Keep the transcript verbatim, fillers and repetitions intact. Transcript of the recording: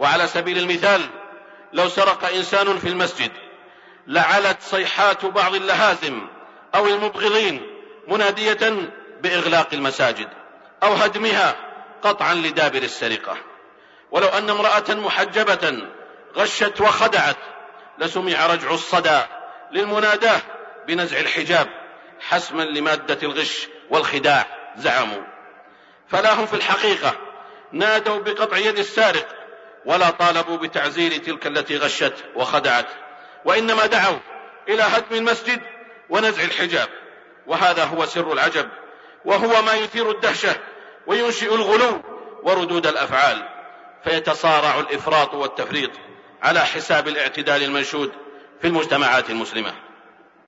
وعلى سبيل المثال، لو سرق إنسان في المسجد لعلت صيحات بعض اللهازم أو المبغضين منادية بإغلاق المساجد أو هدمها قطعا لدابر السرقة. ولو أن امرأة محجبة غشت وخدعت لسمع رجع الصدى للمناداة بنزع الحجاب حسما لمادة الغش والخداع زعموا. فلا هم في الحقيقة نادوا بقطع يد السارق ولا طالبوا بتعزير تلك التي غشت وخدعت، وإنما دعوا إلى هدم المسجد ونزع الحجاب. وهذا هو سر العجب، وهو ما يثير الدهشة وينشئ الغلو وردود الأفعال، فيتصارع الإفراط والتفريط على حساب الاعتدال المنشود في المجتمعات المسلمة.